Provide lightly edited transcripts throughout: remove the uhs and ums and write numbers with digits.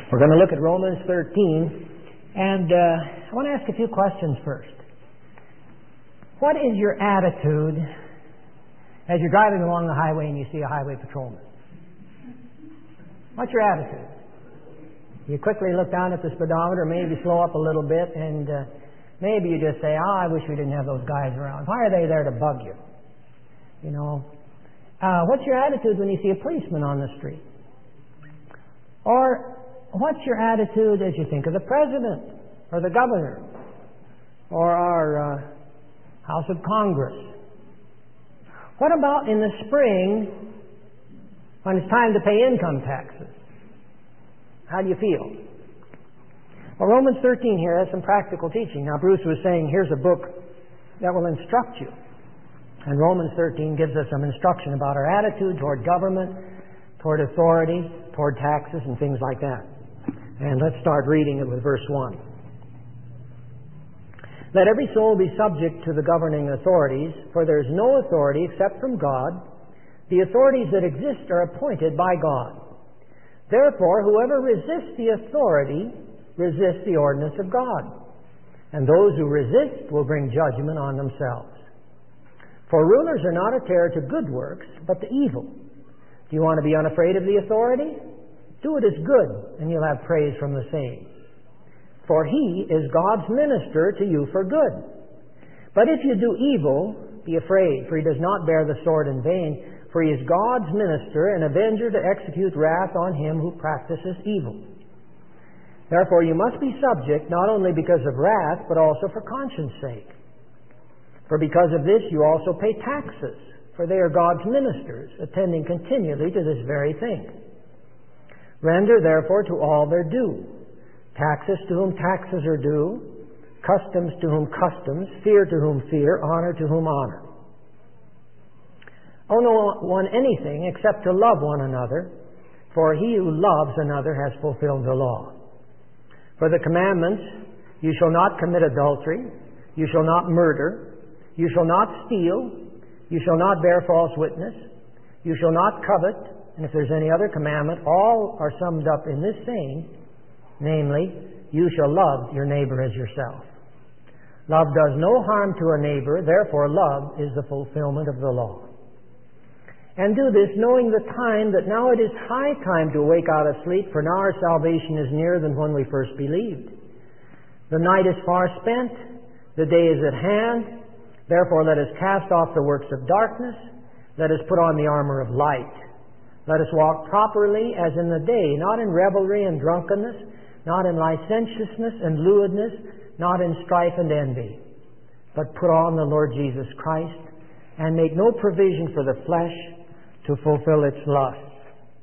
We're going to look at Romans 13, and I want to ask a few questions first. What is your attitude as you're driving along the highway and you see a highway patrolman? What's your attitude? You quickly look down at the speedometer, maybe slow up a little bit, and maybe you just say, I wish we didn't have those guys around. Why are they there to bug you? You know, what's your attitude when you see a policeman on the street? Or what's your attitude as you think of the president or the governor or our House of Congress? What about in the spring when it's time to pay income taxes? How do you feel? Well, Romans 13 here has some practical teaching. Now, Bruce was saying, here's a book that will instruct you. And Romans 13 gives us some instruction about our attitude toward government, toward authority, toward taxes, and things like that. And let's start reading it with verse 1. Let every soul be subject to the governing authorities, for there is no authority except from God. The authorities that exist are appointed by God. Therefore, whoever resists the authority resists the ordinance of God, and those who resist will bring judgment on themselves. For rulers are not a terror to good works, but to evil. Do you want to be unafraid of the authority? Do what is good, and you'll have praise from the same. For he is God's minister to you for good. But if you do evil, be afraid, for he does not bear the sword in vain, for he is God's minister, an avenger to execute wrath on him who practices evil. Therefore you must be subject, not only because of wrath, but also for conscience sake. For because of this you also pay taxes, for they are God's ministers, attending continually to this very thing. Render therefore to all their due. Taxes to whom taxes are due, customs to whom customs, fear to whom fear, honor to whom honor. Owe no one anything except to love one another, for he who loves another has fulfilled the law. For the commandments, you shall not commit adultery, you shall not murder, you shall not steal, you shall not bear false witness, you shall not covet, and if there's any other commandment, all are summed up in this saying, namely, you shall love your neighbor as yourself. Love does no harm to a neighbor, therefore love is the fulfillment of the law. And do this knowing the time that now it is high time to wake out of sleep, for now our salvation is nearer than when we first believed. The night is far spent, the day is at hand. Therefore let us cast off the works of darkness, let us put on the armor of light. Let us walk properly as in the day, not in revelry and drunkenness, not in licentiousness and lewdness, not in strife and envy, but put on the Lord Jesus Christ, and make no provision for the flesh to fulfill its lusts.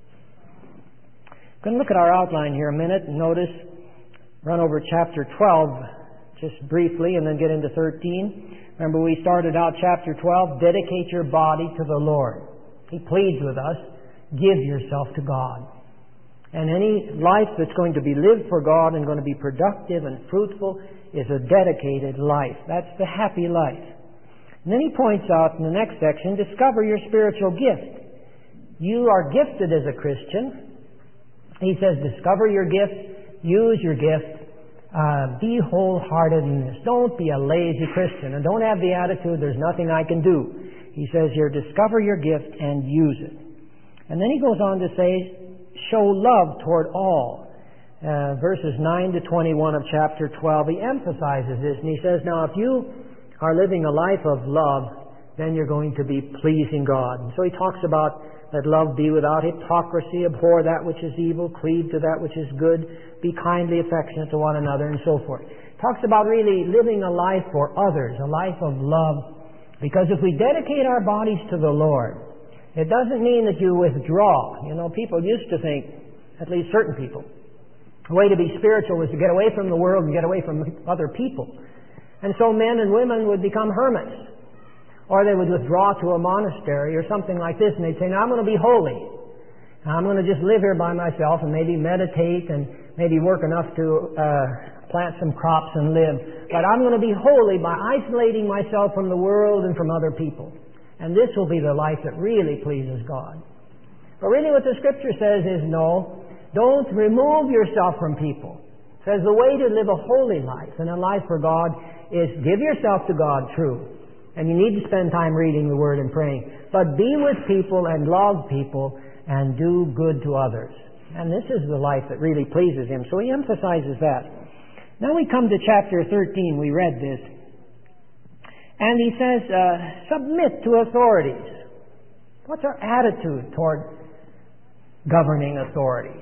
We're going to look at our outline here a minute and notice, run over chapter 12 just briefly and then get into 13. Remember, we started out chapter 12, dedicate your body to the Lord. He pleads with us, give yourself to God. And any life that's going to be lived for God and going to be productive and fruitful is a dedicated life. That's the happy life. And then he points out in the next section, discover your spiritual gift. You are gifted as a Christian. He says, discover your gift, use your gift, be wholehearted in this. Don't be a lazy Christian, and don't have the attitude, there's nothing I can do. He says here, discover your gift and use it. And then he goes on to say, show love toward all. Verses 9 to 21 of chapter 12, he emphasizes this, and he says, now if you are living a life of love, then you're going to be pleasing God. And so he talks about let love be without hypocrisy, abhor that which is evil, cleave to that which is good, be kindly affectionate to one another, and so forth. Talks about really living a life for others, a life of love. Because if we dedicate our bodies to the Lord, it doesn't mean that you withdraw. You know, people used to think, at least certain people, the way to be spiritual was to get away from the world and get away from other people. And so men and women would become hermits. Or they would withdraw to a monastery or something like this, and they'd say, now I'm going to be holy. Now I'm going to just live here by myself and maybe meditate and maybe work enough to plant some crops and live. But I'm going to be holy by isolating myself from the world and from other people. And this will be the life that really pleases God. But really what the Scripture says is, no, Don't remove yourself from people. It says the way to live a holy life and a life for God is give yourself to God, true. And you need to spend time reading the Word and praying. But be with people and love people and do good to others. And this is the life that really pleases Him. So He emphasizes that. Now we come to chapter 13. We read this. And He says, submit to authorities. What's our attitude toward governing authorities?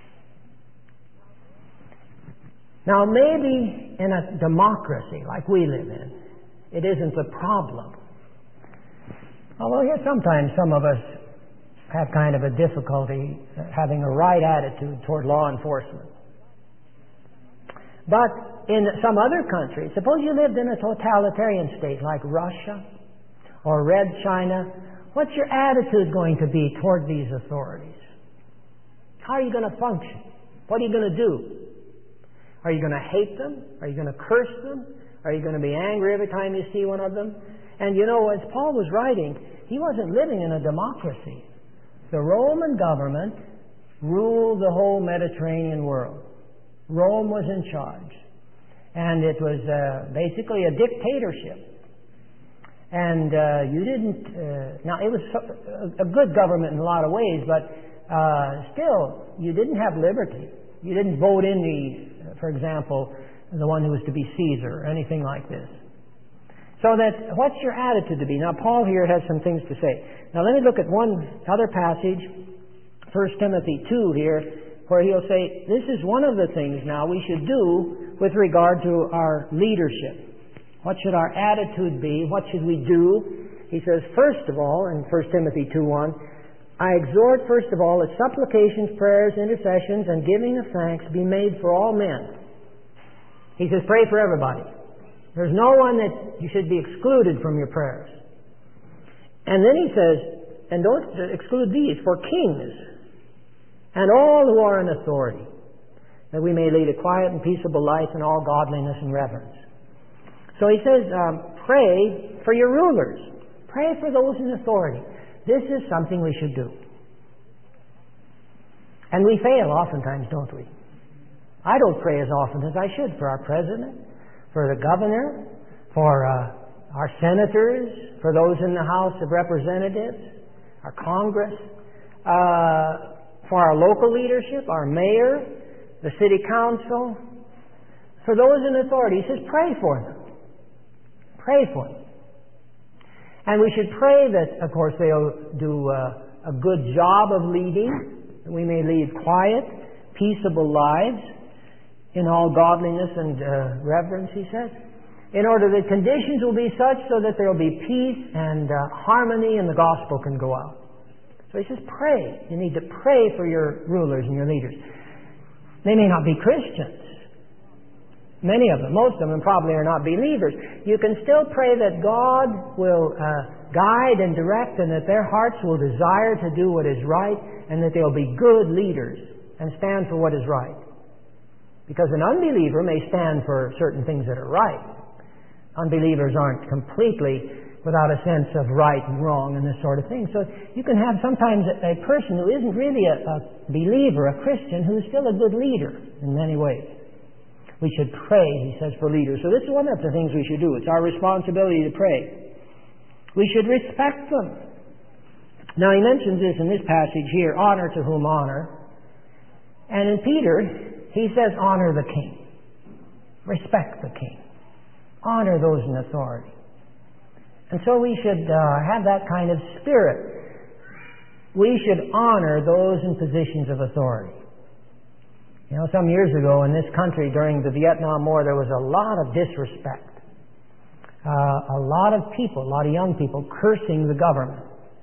Now, maybe in a democracy like we live in, it isn't a problem. Although here sometimes some of us have kind of a difficulty having a right attitude toward law enforcement. But in some other countries, suppose you lived in a totalitarian state like Russia or Red China, what's your attitude going to be toward these authorities? How are you going to function? What are you going to do? Are you going to hate them? Are you going to curse them? Are you going to be angry every time you see one of them? And you know, as Paul was writing, he wasn't living in a democracy. The Roman government ruled the whole Mediterranean world. Rome was in charge. And it was basically a dictatorship. And you didn't... now, it was a good government in a lot of ways, but still, you didn't have liberty. You didn't vote in for example, the one who was to be Caesar, or anything like this. So that, what's your attitude to be? Now, Paul here has some things to say. Now, let me look at one other passage, 1 Timothy 2 here, where he'll say, this is one of the things now we should do with regard to our leadership. What should our attitude be? What should we do? He says, first of all, in 1 Timothy 2:1, I exhort, first of all, that supplications, prayers, intercessions, and giving of thanks be made for all men. He says, pray for everybody. There's no one that you should be excluded from your prayers. And then he says, and don't exclude these, for kings and all who are in authority, that we may lead a quiet and peaceable life in all godliness and reverence. So he says, pray for your rulers. Pray for those in authority. This is something we should do. And we fail oftentimes, don't we? I don't pray as often as I should for our president, for the governor, for our senators, for those in the House of Representatives, our Congress, for our local leadership, our mayor, the city council, for those in authority. He says, pray for them. Pray for them. And we should pray that, of course, they'll do a good job of leading, that we may lead quiet, peaceable lives in all godliness and reverence, he says, in order that conditions will be such so that there will be peace and harmony and the gospel can go out. So he says, pray. You need to pray for your rulers and your leaders. They may not be Christians. Many of them, most of them probably are not believers. You can still pray that God will guide and direct and that their hearts will desire to do what is right and that they'll be good leaders and stand for what is right. Because an unbeliever may stand for certain things that are right. Unbelievers aren't completely without a sense of right and wrong and this sort of thing. So you can have sometimes a person who isn't really a believer, a Christian, who's still a good leader in many ways. We should pray, he says, for leaders. So this is one of the things we should do. It's our responsibility to pray. We should respect them. Now he mentions this in this passage here, honor to whom honor. And in Peter, he says, honor the king. Respect the king. Honor those in authority. And so we should have that kind of spirit. We should honor those in positions of authority. You know, some years ago in this country during the Vietnam War, there was a lot of disrespect. A lot of people, a lot of young people cursing the government,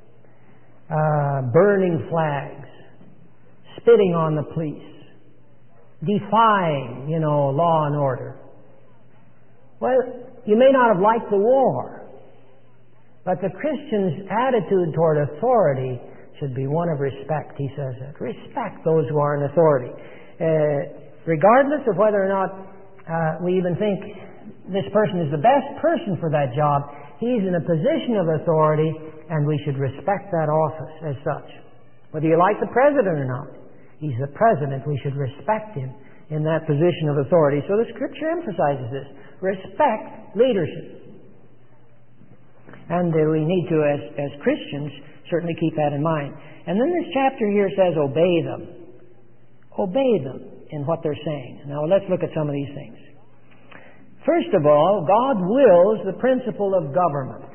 burning flags, spitting on the police, defying, law and order. Well, you may not have liked the war, but the Christian's attitude toward authority should be one of respect, he says that. Respect those who are in authority. Regardless of whether or not we even think this person is the best person for that job, he's in a position of authority and we should respect that office as such. Whether you like the president or not, He's the president. We should respect him in that position of authority. So the Scripture emphasizes this. Respect leadership. And we need to, as Christians, certainly keep that in mind. And then this chapter here says, obey them. Obey them in what they're saying. Now let's look at some of these things. First of all, God wills the principle of government.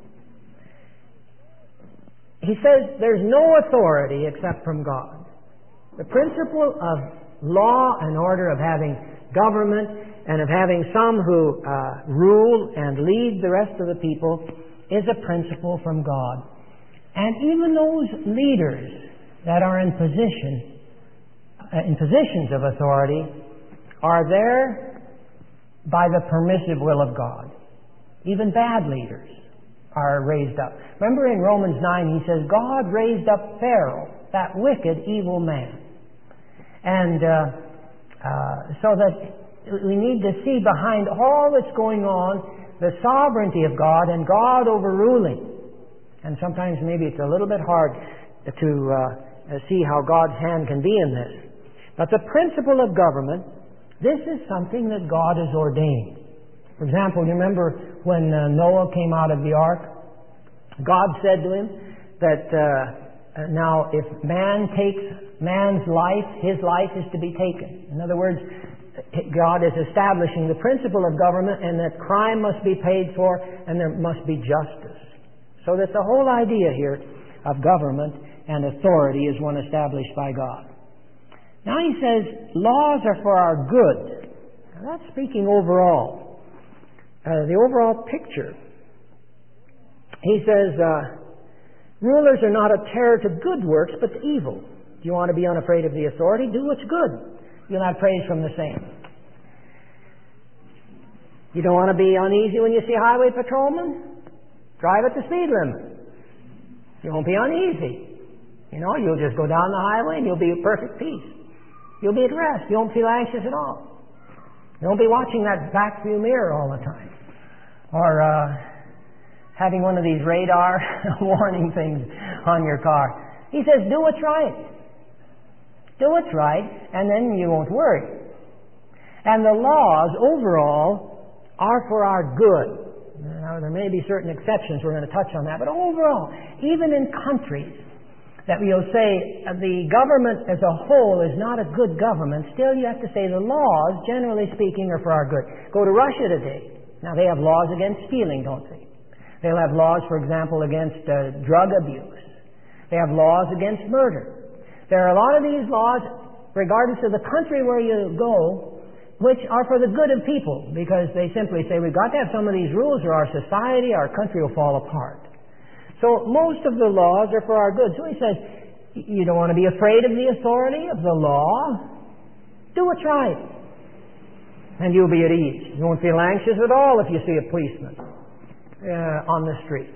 He says there's no authority except from God. The principle of law and order, of having government and of having some who rule and lead the rest of the people, is a principle from God. And even those leaders that are in positions of authority are there by the permissive will of God. Even bad leaders are raised up. Remember in Romans 9 he says, God raised up Pharaoh, that wicked, evil man. And so that we need to see behind all that's going on the sovereignty of God and God overruling. And sometimes maybe it's a little bit hard to see how God's hand can be in this. But the principle of government, this is something that God has ordained. For example, you remember when Noah came out of the ark, God said to him that now if man takes man's life, his life is to be taken. In other words, God is establishing the principle of government, and that crime must be paid for and there must be justice. So that the whole idea here of government and authority is one established by God. Now he says, laws are for our good. Now that's speaking overall. The overall picture. He says, rulers are not a terror to good works, but to evil. Do you want to be unafraid of the authority? Do what's good. You'll have praise from the same. You don't want to be uneasy when you see highway patrolmen? Drive at the speed limit. You won't be uneasy. You'll just go down the highway and you'll be at perfect peace. You'll be at rest. You won't feel anxious at all. You won't be watching that back view mirror all the time. Or having one of these radar warning things on your car. He says, do what's right. Do what's right, and then you won't worry. And the laws overall are for our good. Now, there may be certain exceptions, we're going to touch on that, but overall, even in countries that we'll say the government as a whole is not a good government, still you have to say the laws, generally speaking, are for our good. Go to Russia today. Now, they have laws against stealing, don't they? They'll have laws, for example, against drug abuse. They have laws against murder. There are a lot of these laws, regardless of the country where you go, which are for the good of people, because they simply say, we've got to have some of these rules or our society, our country will fall apart. So most of the laws are for our good. So he says, you don't want to be afraid of the authority of the law. Do what's right. And you'll be at ease. You won't feel anxious at all if you see a policeman on the street.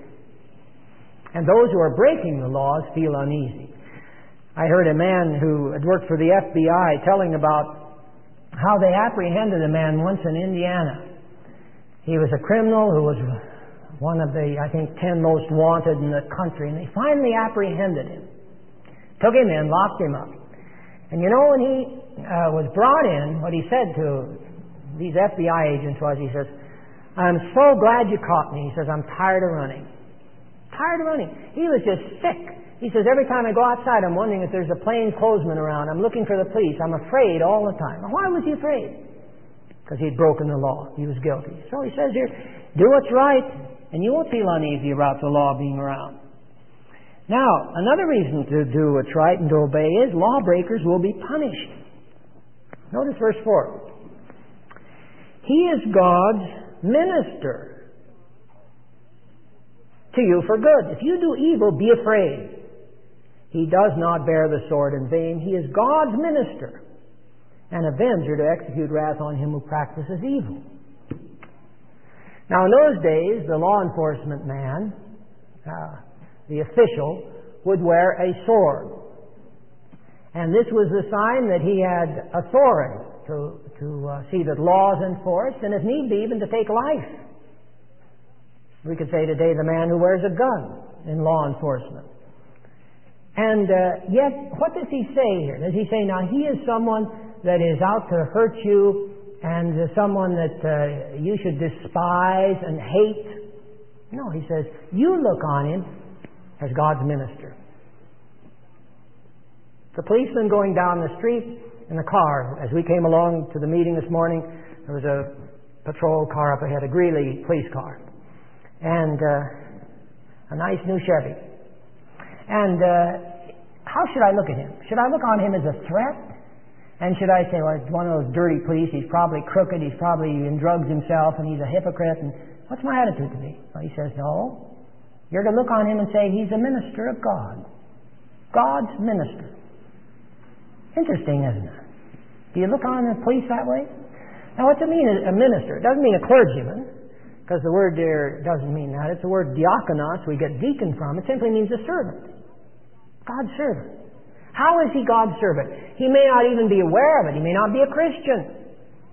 And those who are breaking the laws feel uneasy. I heard a man who had worked for the FBI telling about how they apprehended a man once in Indiana. He was a criminal who was one of the, 10 most wanted in the country, and they finally apprehended him. Took him in, locked him up. And when he was brought in, what he said to these FBI agents was, he says, I'm so glad you caught me. He says, I'm tired of running. Tired of running. He was just sick. He says, every time I go outside, I'm wondering if there's a plainclothesman around. I'm looking for the police. I'm afraid all the time. Now, why was he afraid? Because he'd broken the law. He was guilty. So he says here, do what's right, and you won't feel uneasy about the law being around. Now, another reason to do what's right and to obey is lawbreakers will be punished. Notice verse 4. He is God's minister to you for good. If you do evil, be afraid. He does not bear the sword in vain. He is God's minister, an avenger to execute wrath on him who practices evil. Now, in those days, the law enforcement man, the official, would wear a sword. And this was the sign that he had authority to see that law is enforced, and if need be, even to take life. We could say today the man who wears a gun in law enforcement. And yet, what does he say here? Does he say, now he is someone that is out to hurt you and someone that you should despise and hate? No, he says, you look on him as God's minister. The policeman going down the street in a car, as we came along to the meeting this morning, there was a patrol car up ahead, a Greeley police car, and a nice new Chevy. And how should I look at him? Should I look on him as a threat? And should I say, well, it's one of those dirty police, he's probably crooked, he's probably in drugs himself, and he's a hypocrite, and what's my attitude to be? Well, he says, no. You're to look on him and say, he's a minister of God. God's minister. Interesting, isn't it? Do you look on the police that way? Now, what's it mean, a minister? It doesn't mean a clergyman, because the word there doesn't mean that. It's the word diakonos, we get deacon from. It simply means a servant. God's servant. How is he God's servant? He may not even be aware of it. He may not be a Christian.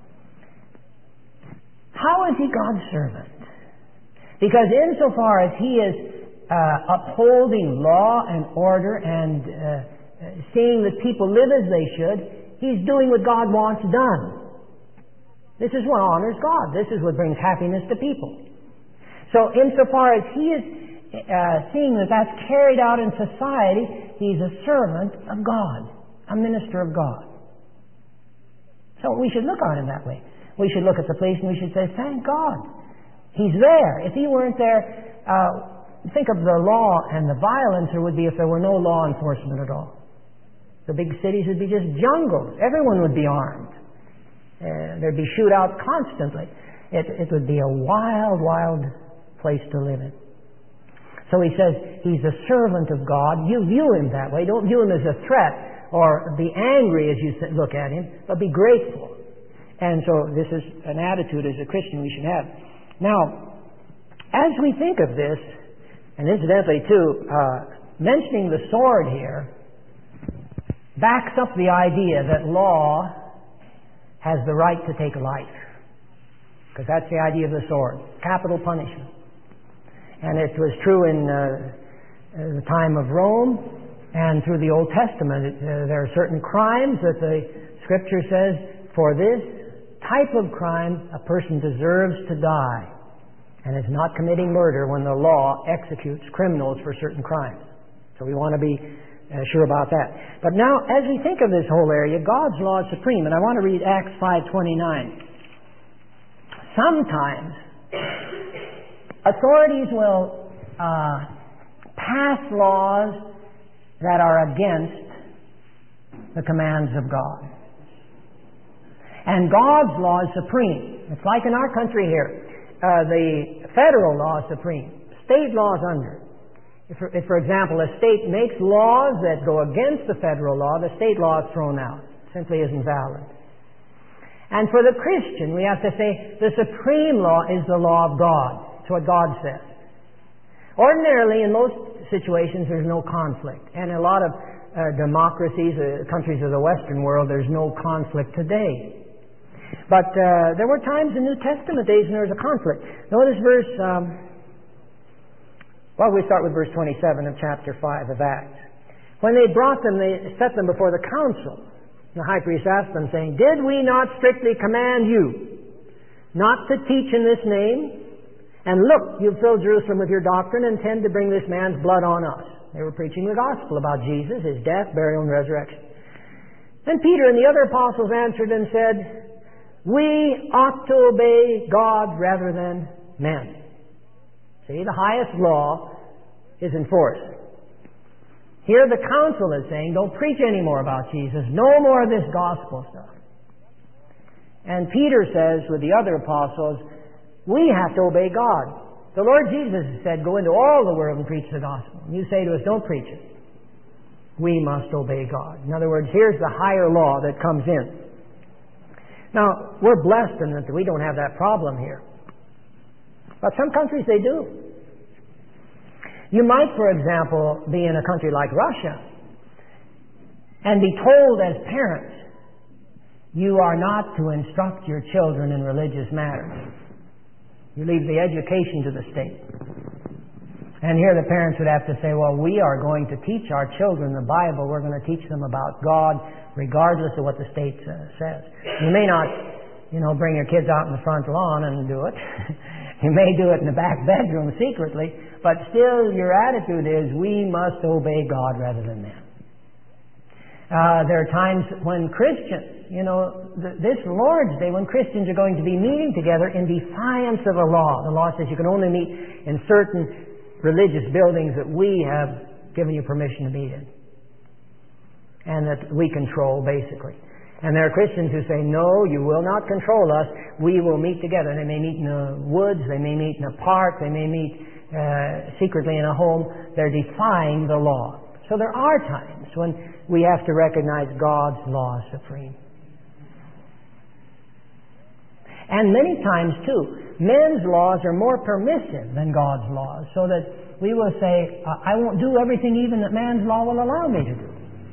How is he God's servant? Because insofar as he is upholding law and order and seeing that people live as they should, he's doing what God wants done. This is what honors God. This is what brings happiness to people. So insofar as he is seeing that that's carried out in society, he's a servant of God, a minister of God. So we should look on him that way. We should look at the police and we should say, thank God. He's there. If he weren't there, think of the law and the violence there would be if there were no law enforcement at all. The big cities would be just jungles. Everyone would be armed. There'd be shootouts constantly. It would be a wild, wild place to live in. So he says he's a servant of God. You view him that way. Don't view him as a threat or be angry as you look at him, but be grateful. And so this is an attitude as a Christian we should have. Now, as we think of this, and incidentally too, mentioning the sword here backs up the idea that law has the right to take life. Because that's the idea of the sword. Capital punishment. And it was true in the time of Rome and through the Old Testament. There are certain crimes that the Scripture says, for this type of crime, a person deserves to die. And is not committing murder when the law executes criminals for certain crimes. So we want to be sure about that. But now, as we think of this whole area, God's law is supreme. And I want to read Acts 5:29. Sometimes authorities will pass laws that are against the commands of God. And God's law is supreme. It's like in our country here. The federal law is supreme. State law is under. If, for example, a state makes laws that go against the federal law, the state law is thrown out. It simply isn't valid. And for the Christian, we have to say the supreme law is the law of God. It's what God says. Ordinarily, in most situations, there's no conflict. And in a lot of democracies, countries of the Western world, there's no conflict today. But there were times in New Testament days when there was a conflict. Notice verse... we start with verse 27 of chapter 5 of Acts. When they brought them, they set them before the council. The high priest asked them, saying, did we not strictly command you not to teach in this name? And look, you've filled Jerusalem with your doctrine and intend to bring this man's blood on us. They were preaching the gospel about Jesus, his death, burial, and resurrection. Then Peter and the other apostles answered and said, we ought to obey God rather than men. See, the highest law is enforced. Here the council is saying, don't preach any more about Jesus. No more of this gospel stuff. And Peter says with the other apostles, we have to obey God. The Lord Jesus said, go into all the world and preach the gospel. And you say to us, don't preach it. We must obey God. In other words, here's the higher law that comes in. Now, we're blessed in that we don't have that problem here. But some countries, they do. You might, for example, be in a country like Russia and be told as parents, you are not to instruct your children in religious matters. You leave the education to the state. And here the parents would have to say, well, we are going to teach our children the Bible. We're going to teach them about God regardless of what the state says. You may not, bring your kids out in the front lawn and do it. You may do it in the back bedroom secretly, but still your attitude is, we must obey God rather than men. There are times when Christians, this Lord's Day, when Christians are going to be meeting together in defiance of a law. The law says you can only meet in certain religious buildings that we have given you permission to meet in. And that we control, basically. And there are Christians who say, no, you will not control us. We will meet together. And they may meet in the woods. They may meet in a park. They may meet secretly in a home. They're defying the law. So there are times when we have to recognize God's law is supreme. And many times, too, men's laws are more permissive than God's laws, so that we will say, I won't do everything even that man's law will allow me to do.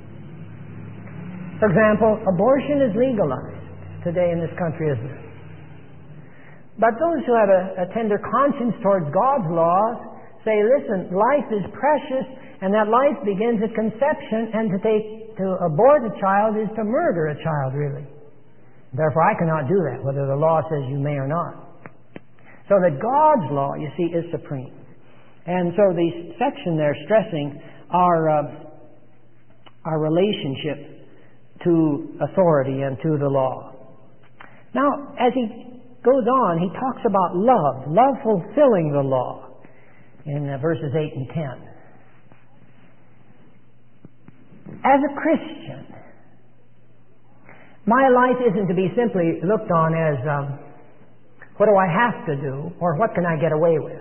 For example, abortion is legalized today in this country, isn't it? But those who have a tender conscience towards God's laws say, listen, life is precious, and that life begins at conception, and to abort a child is to murder a child, really. Therefore, I cannot do that, whether the law says you may or not. So that God's law, you see, is supreme. And so the section there stressing our relationship to authority and to the law. Now, as he goes on, he talks about love fulfilling the law in verses 8 and 10. As a Christian, my life isn't to be simply looked on as what do I have to do or what can I get away with.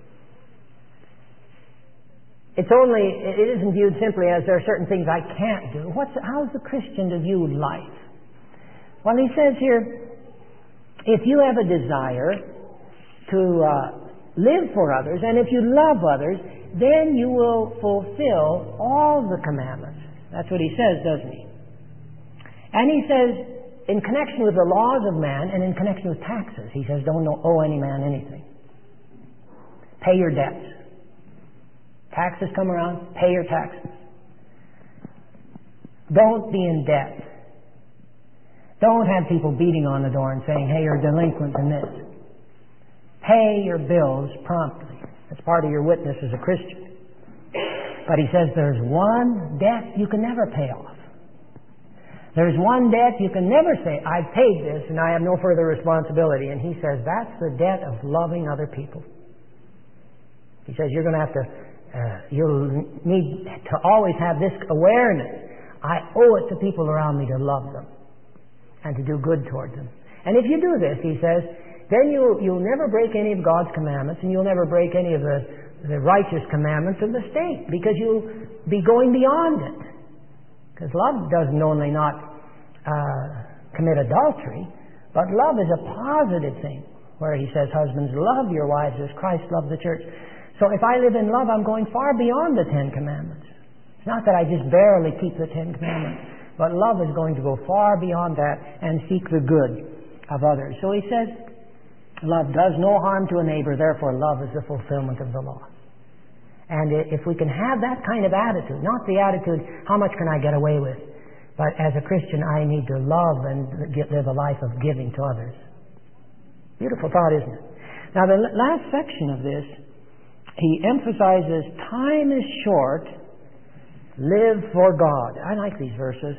It isn't viewed simply as there are certain things I can't do. How's the Christian to view life? Well, he says here, if you have a desire to live for others and if you love others, then you will fulfill all the commandments. That's what he says, doesn't he? And he says, in connection with the laws of man and in connection with taxes, he says, don't owe any man anything. Pay your debts. Taxes come around, pay your taxes. Don't be in debt. Don't have people beating on the door and saying, hey, you're delinquent in this. Pay your bills promptly. That's part of your witness as a Christian. But he says there's one debt you can never pay off. There's one debt you can never say, I've paid this and I have no further responsibility. And he says that's the debt of loving other people. He says you're going to have to, you'll need to always have this awareness. I owe it to people around me to love them and to do good towards them. And if you do this, he says, then you'll never break any of God's commandments and you'll never break any of the righteous commandments of the state because you'll be going beyond it. Because love doesn't only not commit adultery, but love is a positive thing, where he says, husbands, love your wives as Christ loved the church. So if I live in love, I'm going far beyond the Ten Commandments. It's not that I just barely keep the Ten Commandments, but love is going to go far beyond that and seek the good of others. So he says, love does no harm to a neighbor, therefore love is the fulfillment of the law. And if we can have that kind of attitude, not the attitude, how much can I get away with? But as a Christian, I need to love and live a life of giving to others. Beautiful thought, isn't it? Now, the last section of this, he emphasizes, time is short, live for God. I like these verses.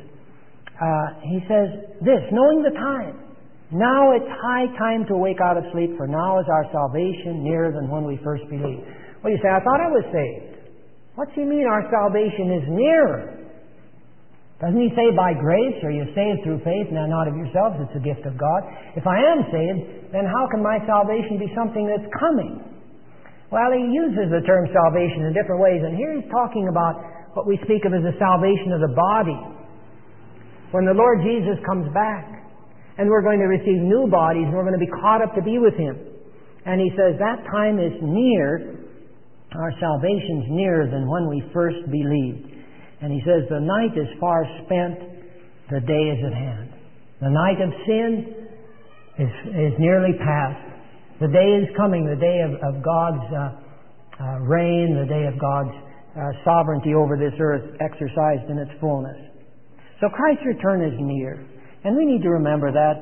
He says this, knowing the time. Now it's high time to wake out of sleep, for now is our salvation nearer than when we first believed. Well, you say, I thought I was saved. What's he mean our salvation is nearer? Doesn't he say by grace, or you're saved through faith, now not of yourselves, it's a gift of God? If I am saved, then how can my salvation be something that's coming? Well, he uses the term salvation in different ways, and here he's talking about what we speak of as the salvation of the body. When the Lord Jesus comes back, and we're going to receive new bodies, and we're going to be caught up to be with Him. And he says that time is near, our salvation's nearer than when we first believed. And he says the night is far spent, the day is at hand. The night of sin is nearly past. The day is coming, the day of God's reign, the day of God's sovereignty over this earth exercised in its fullness. So Christ's return is near. And we need to remember that.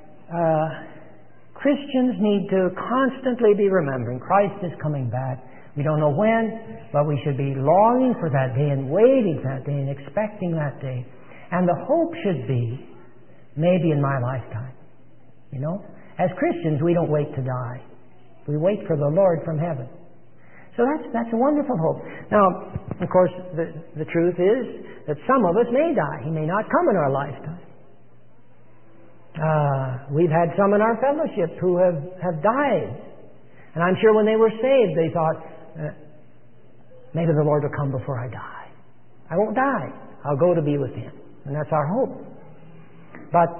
Christians need to constantly be remembering Christ is coming back. We don't know when, but we should be longing for that day and waiting for that day and expecting that day. And the hope should be, maybe in my lifetime. You know? As Christians, we don't wait to die. We wait for the Lord from heaven. So that's a wonderful hope. Now, of course, the truth is that some of us may die. He may not come in our lifetime. We've had some in our fellowship who have died. And I'm sure when they were saved, they thought, maybe the Lord will come before I die. I won't die. I'll go to be with Him. And that's our hope. But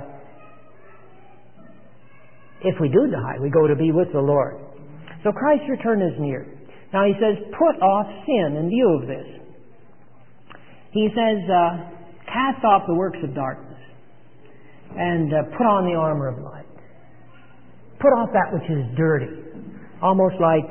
if we do die, we go to be with the Lord. So Christ's return is near. Now He says, put off sin in view of this. He says, cast off the works of darkness and put on the armor of light. Put off that which is dirty. Almost like,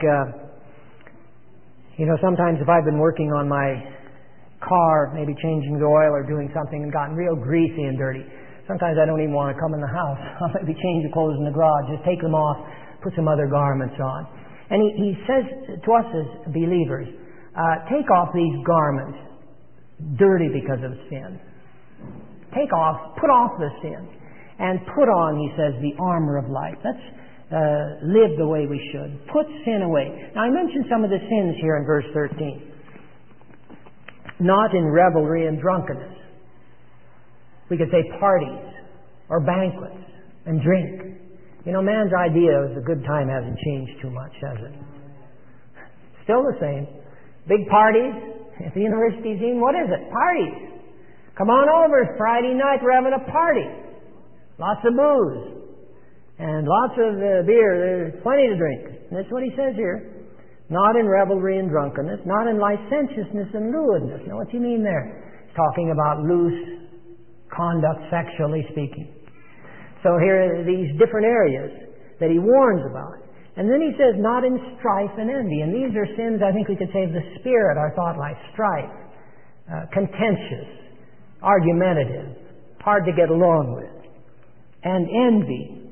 sometimes if I've been working on my car, maybe changing the oil or doing something and gotten real greasy and dirty, sometimes I don't even want to come in the house. I'll maybe change the clothes in the garage, just take them off, put some other garments on. And he says to us as believers, take off these garments, dirty because of sin. Put off the sin. And put on, he says, the armor of light. Let's live the way we should. Put sin away. Now I mentioned some of the sins here in verse 13. Not in revelry and drunkenness. We could say parties or banquets and drink. Man's idea of a good time hasn't changed too much, has it? Still the same. Big parties at the university scene. What is it? Parties. Come on over. It's Friday night. We're having a party. Lots of booze. And lots of beer. There's plenty to drink. And that's what he says here. Not in revelry and drunkenness. Not in licentiousness and lewdness. Now what's he mean there? He's talking about loose conduct, sexually speaking. So here are these different areas that he warns about. And then he says, not in strife and envy. And these are sins, I think we could say, of the spirit, our thought life. Strife, contentious, argumentative, hard to get along with. And envy,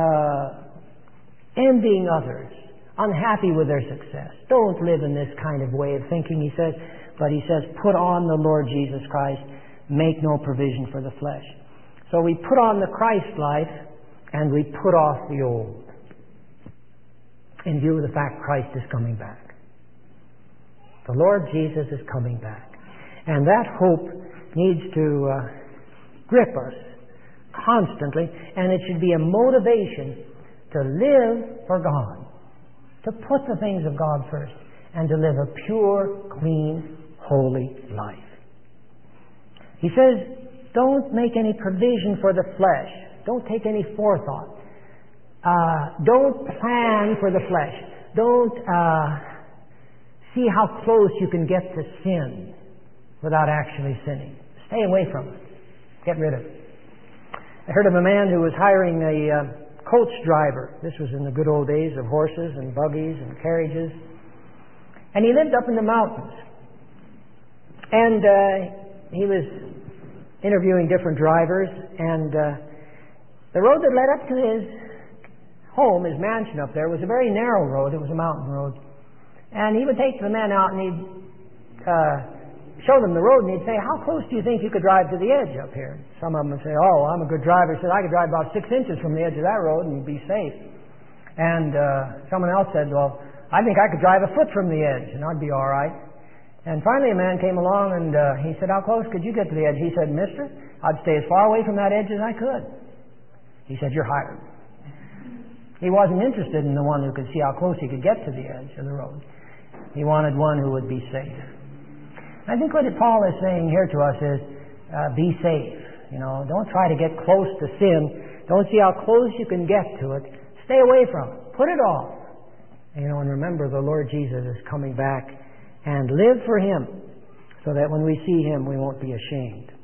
envying others, unhappy with their success. Don't live in this kind of way of thinking, he says. But he says, put on the Lord Jesus Christ. Make no provision for the flesh. So we put on the Christ life and we put off the old in view of the fact Christ is coming back. The Lord Jesus is coming back. And that hope needs to grip us constantly, and it should be a motivation to live for God, to put the things of God first, and to live a pure, clean, holy life. He says, don't make any provision for the flesh. Don't take any forethought. Don't plan for the flesh. Don't see how close you can get to sin without actually sinning. Stay away from it. Get rid of it. I heard of a man who was hiring a coach driver. This was in the good old days of horses and buggies and carriages. And he lived up in the mountains. And he was interviewing different drivers, and the road that led up to his home, his mansion up there, was a very narrow road. It was a mountain road. And he would take the men out and he'd show them the road, and he'd say, how close do you think you could drive to the edge up here? Some of them would say, oh, I'm a good driver. He said, I could drive about 6 inches from the edge of that road and be safe. And someone else said, well, I think I could drive a foot from the edge and I'd be all right. And finally a man came along and he said, how close could you get to the edge? He said, mister, I'd stay as far away from that edge as I could. He said, you're hired. He wasn't interested in the one who could see how close he could get to the edge of the road. He wanted one who would be safe. I think what Paul is saying here to us is, be safe. Don't try to get close to sin. Don't see how close you can get to it. Stay away from it. Put it off. And remember, the Lord Jesus is coming back, and live for Him so that when we see Him, we won't be ashamed.